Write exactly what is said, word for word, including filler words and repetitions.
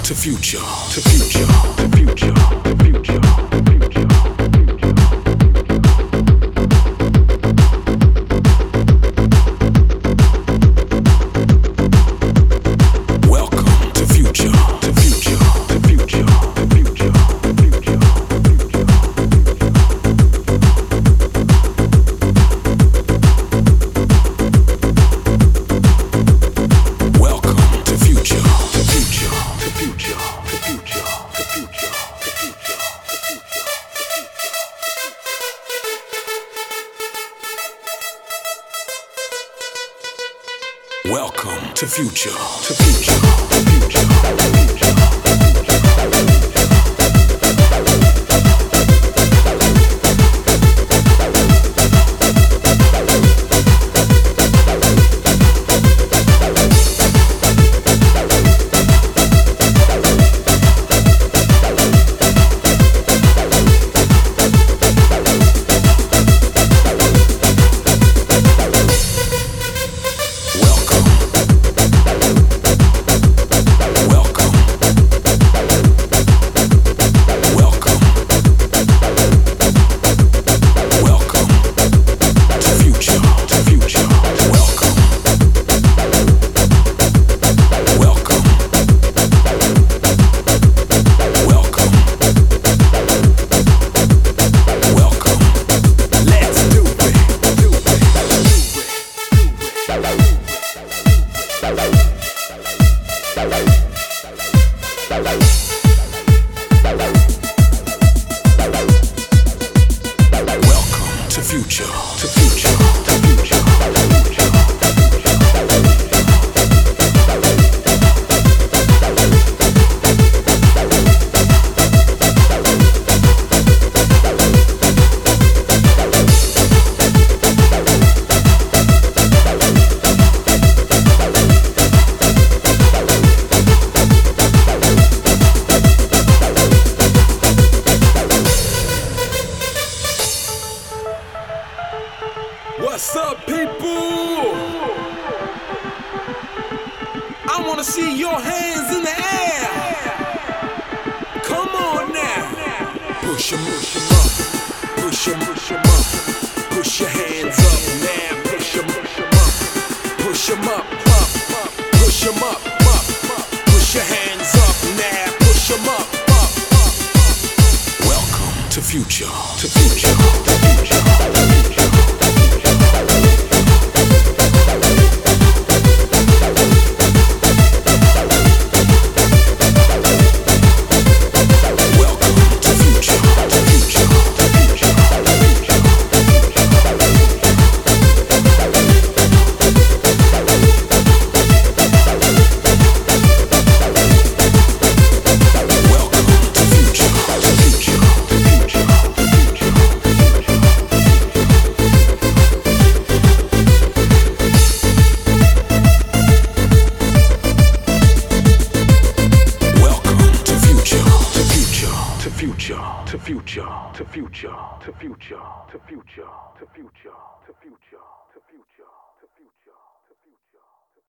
to future, to future, to future, to future, to future. Welcome to future, to future, to future, to future, to future. Welcome to future, to future, to future, to future, to future, to future, to future. Welcome to future, to future, to future, to future. What's up, people? I wanna see your hands in the air. Come on now. Push 'em, push 'em up. Push 'em, push 'em up. Push your hands up now. Push 'em, push 'em up. Push 'em up, up, up. Push 'em up, up, up. Push your hands up now. Push 'em up, up, up. Welcome to future, to future, to future, to future. To future, to future, to future, to future, to future, to future.